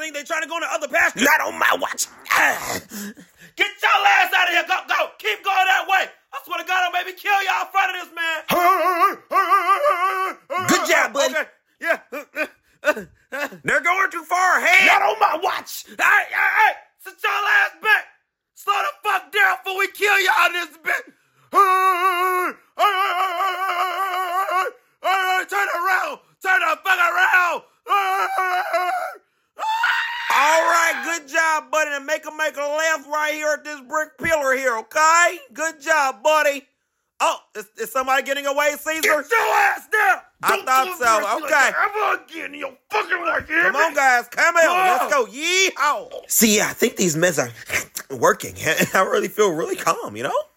think they're trying to go in the other pasture. Not on my watch. Get your ass out of here. Go. Keep going that way. I swear to God, I'll maybe kill y'all in front of this man. Good job, buddy. Okay. Yeah. They're going too far ahead. Not on my watch. Hey. Sit your ass back. Slow the fuck down before we kill y'all in this bitch. Turn around. Turn the fuck around. All right, good job, buddy. And make a left right here at this brick pillar here, okay? Good job, buddy. Oh, is somebody getting away, Caesar? Get your ass down. I thought so. Okay. Ever again in your fucking life, you hear Come on, me? guys. Come on. Let's go. Yeehaw. See, I think these meds are working. I really feel really calm, you know?